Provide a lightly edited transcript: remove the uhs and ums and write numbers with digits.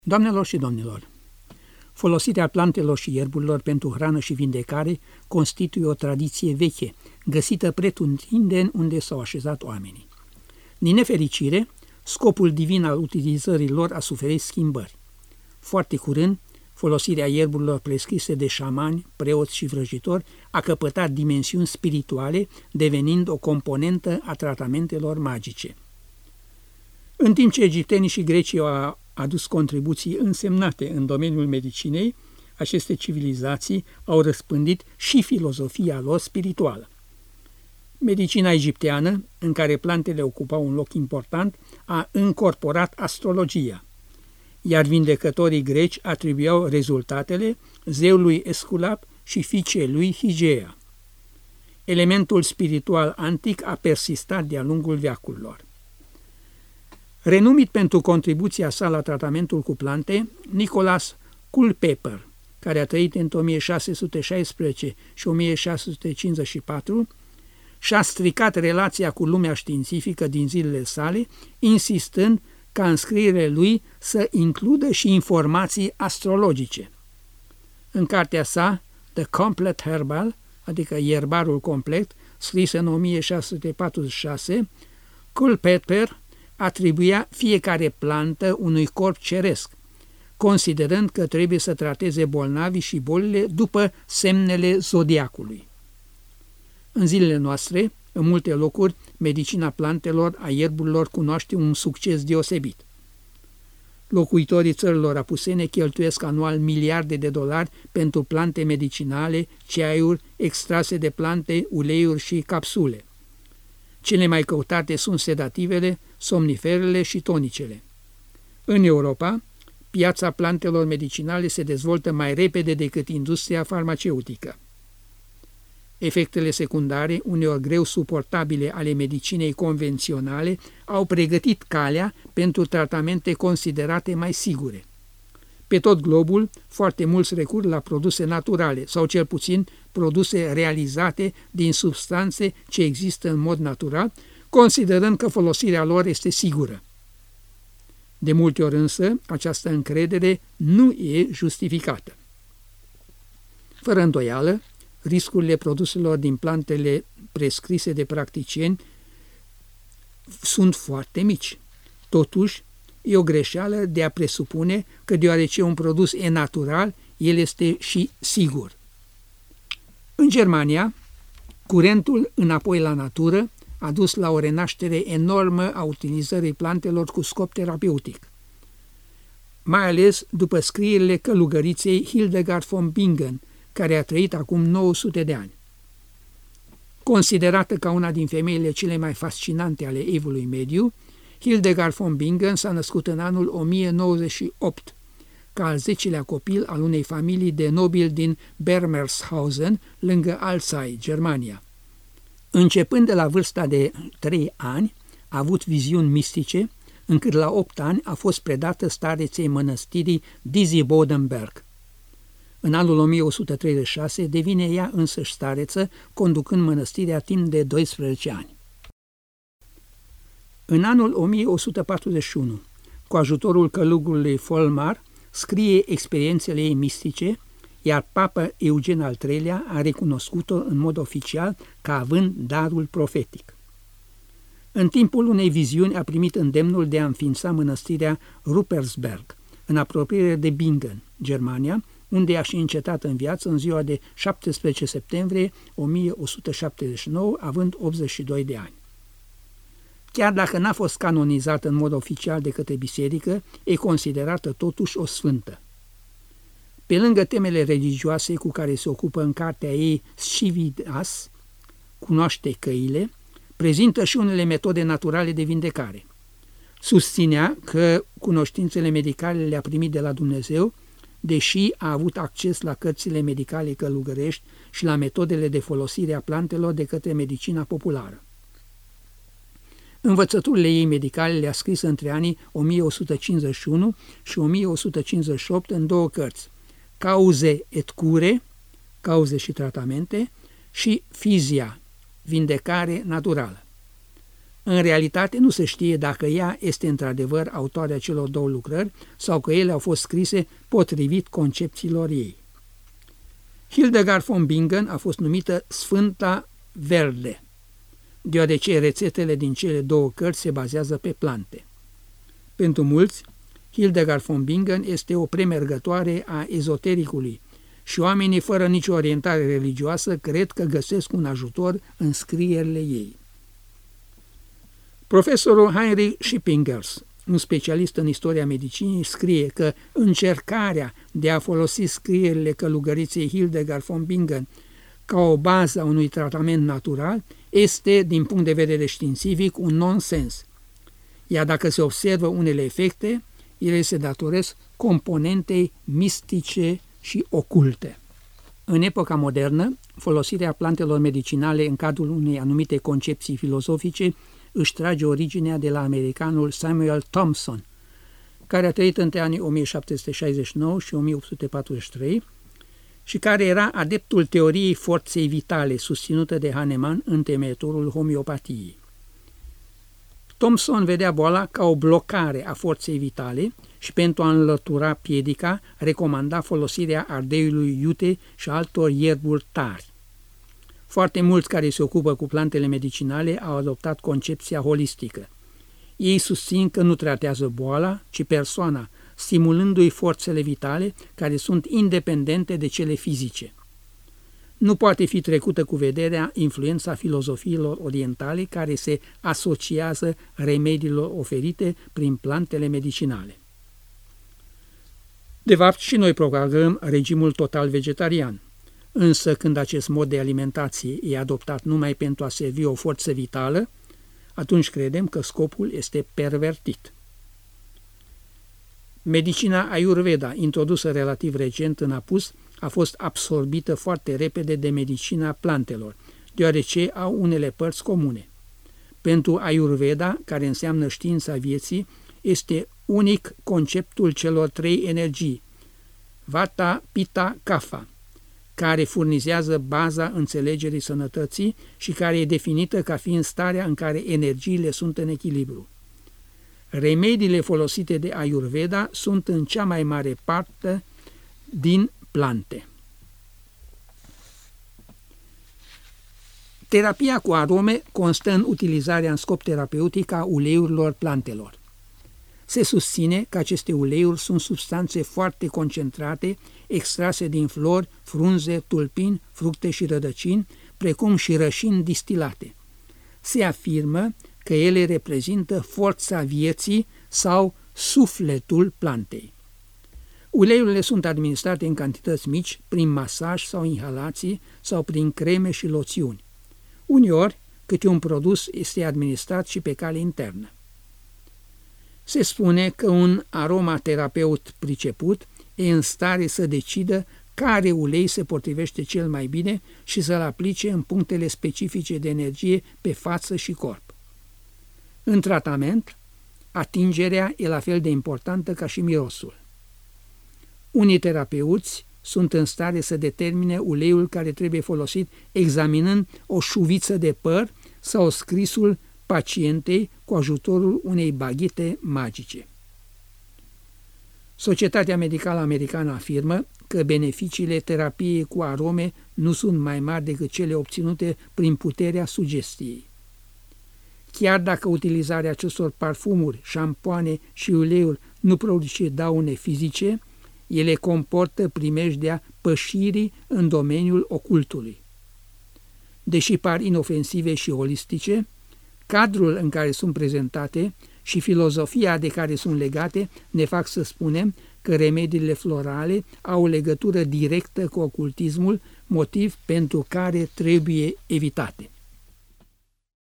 Doamnelor și domnilor, folosirea plantelor și ierburilor pentru hrană și vindecare constituie o tradiție veche, găsită pretutindeni unde s-au așezat oamenii. Din nefericire, scopul divin al utilizării lor a suferit schimbări. Foarte curând, folosirea ierburilor prescrise de șamani, preoți și vrăjitori a căpătat dimensiuni spirituale, devenind o componentă a tratamentelor magice. În timp ce egiptenii și grecii au adus contribuții însemnate în domeniul medicinei, aceste civilizații au răspândit și filozofia lor spirituală. Medicina egipteană, în care plantele ocupau un loc important, a încorporat astrologia, iar vindecătorii greci atribuiau rezultatele zeului Esculap și fiicei lui Higea. Elementul spiritual antic a persistat de-a lungul veacurilor. Renumit pentru contribuția sa la tratamentul cu plante, Nicholas Culpeper, care a trăit între 1616 și 1654, și-a stricat relația cu lumea științifică din zilele sale, insistând ca în scrierile lui să includă și informații astrologice. În cartea sa, The Complete Herbal, adică Ierbarul complet, scris în 1646, Culpeper atribuia fiecare plantă unui corp ceresc, considerând că trebuie să trateze bolnavii și bolile după semnele zodiacului. În zilele noastre, în multe locuri, medicina plantelor, a ierburilor cunoaște un succes deosebit. Locuitorii țărilor apusene cheltuiesc anual miliarde de dolari pentru plante medicinale, ceaiuri, extrase de plante, uleiuri și capsule. Cele mai căutate sunt sedativele, somniferele și tonicele. În Europa, piața plantelor medicinale se dezvoltă mai repede decât industria farmaceutică. Efectele secundare, uneori greu suportabile ale medicinei convenționale, au pregătit calea pentru tratamente considerate mai sigure. Pe tot globul, foarte mulți recurg la produse naturale sau cel puțin produse realizate din substanțe ce există în mod natural, considerând că folosirea lor este sigură. De multe ori însă, această încredere nu e justificată. Fără îndoială, riscurile produselor din plantele prescrise de practicieni sunt foarte mici. Totuși, e o greșeală de a presupune că deoarece un produs e natural, el este și sigur. În Germania, curentul înapoi la natură a dus la o renaștere enormă a utilizării plantelor cu scop terapeutic, mai ales după scrierile călugăriței Hildegard von Bingen, care a trăit acum 900 de ani. Considerată ca una din femeile cele mai fascinante ale Evului Mediu, Hildegard von Bingen s-a născut în anul 1098, ca al 10-lea copil al unei familii de nobili din Bermershausen, lângă Alzey, Germania. Începând de la vârsta de 3 ani, a avut viziuni mistice, încât la 8 ani a fost predată stareței mănăstirii Disi-Bodenberg. În anul 1136 devine ea însăși stareță, conducând mănăstirea timp de 12 ani. În anul 1141, cu ajutorul călugului Folmar, scrie experiențele ei mistice, iar Papa Eugen al III-lea a recunoscut-o în mod oficial ca având darul profetic. În timpul unei viziuni a primit îndemnul de a înființa mănăstirea Ruppersberg, în apropiere de Bingen, Germania, unde a și încetat în viață în ziua de 17 septembrie 1179, având 82 de ani. Chiar dacă n-a fost canonizată în mod oficial de către biserică, e considerată totuși o sfântă. Pe lângă temele religioase cu care se ocupă în cartea ei Scividas, Cunoaște căile, prezintă și unele metode naturale de vindecare. Susținea că cunoștințele medicale le-a primit de la Dumnezeu, deși a avut acces la cărțile medicale călugărești și la metodele de folosire a plantelor de către medicina populară. Învățăturile ei medicale le-a scris între anii 1151 și 1158 în 2 cărți, Cauze et cure, cauze și tratamente, și Fizia, vindecare naturală. În realitate nu se știe dacă ea este într-adevăr autoarea celor două lucrări sau că ele au fost scrise potrivit concepțiilor ei. Hildegard von Bingen a fost numită Sfânta Verde, deoarece rețetele din cele două cărți se bazează pe plante. Pentru mulți, Hildegard von Bingen este o premergătoare a ezotericului și oamenii fără nicio orientare religioasă cred că găsesc un ajutor în scrierile ei. Profesorul Heinrich Schippingers, un specialist în istoria medicinii, scrie că încercarea de a folosi scrierile călugăriței Hildegard von Bingen ca o bază a unui tratament natural este, din punct de vedere științific, un nonsens. Iar dacă se observă unele efecte, ele se datoresc componentei mistice și oculte. În epoca modernă, folosirea plantelor medicinale în cadrul unei anumite concepții filozofice își trage originea de la americanul Samuel Thompson, care a trăit între anii 1769 și 1843 și care era adeptul teoriei forței vitale susținută de Hahnemann, întemeitorul homeopatiei. Thompson vedea boala ca o blocare a forței vitale și pentru a înlătura piedica recomanda folosirea ardeiului iute și altor ierburi tari. Foarte mulți care se ocupă cu plantele medicinale au adoptat concepția holistică. Ei susțin că nu tratează boala, ci persoana, stimulându-i forțele vitale care sunt independente de cele fizice. Nu poate fi trecută cu vederea influența filozofiilor orientale care se asociază remediilor oferite prin plantele medicinale. De fapt, și noi propagăm regimul total vegetarian. Însă când acest mod de alimentație e adoptat numai pentru a servi o forță vitală, atunci credem că scopul este pervertit. Medicina Ayurveda, introdusă relativ recent în apus, a fost absorbită foarte repede de medicina plantelor, deoarece au unele părți comune. Pentru Ayurveda, care înseamnă știința vieții, este unic conceptul celor trei energii, Vata, Pitta, Kapha, care furnizează baza înțelegerii sănătății și care e definită ca fiind starea în care energiile sunt în echilibru. Remediile folosite de Ayurveda sunt în cea mai mare parte din plante. Terapia cu arome constă în utilizarea în scop terapeutic a uleiurilor plantelor. Se susține că aceste uleiuri sunt substanțe foarte concentrate, extrase din flori, frunze, tulpini, fructe și rădăcini, precum și rășini distilate. Se afirmă că ele reprezintă forța vieții sau sufletul plantei. Uleiurile sunt administrate în cantități mici, prin masaj sau inhalații sau prin creme și loțiuni. Uneori, câte un produs este administrat și pe cale internă. Se spune că un aromaterapeut priceput e în stare să decidă care ulei se potrivește cel mai bine și să-l aplice în punctele specifice de energie pe față și corp. În tratament, atingerea e la fel de importantă ca și mirosul. Unii terapeuți sunt în stare să determine uleiul care trebuie folosit examinând o șuviță de păr sau scrisul pacientei cu ajutorul unei baghete magice. Societatea Medicală Americană afirmă că beneficiile terapiei cu arome nu sunt mai mari decât cele obținute prin puterea sugestiei. Chiar dacă utilizarea acestor parfumuri, șampoane și uleiuri nu produce daune fizice, ele comportă primejdea pășirii în domeniul ocultului. Deși par inofensive și holistice, cadrul în care sunt prezentate și filozofia de care sunt legate ne fac să spunem că remediile florale au o legătură directă cu ocultismul, motiv pentru care trebuie evitate.